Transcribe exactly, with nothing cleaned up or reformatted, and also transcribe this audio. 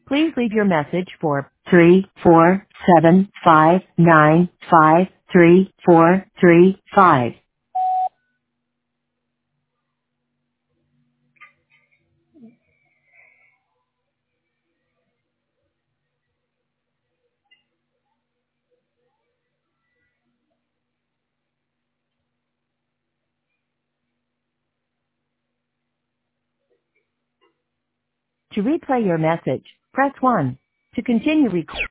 Please leave your message for three four seven five nine five three four three five. To replay your message, press one. To continue recording,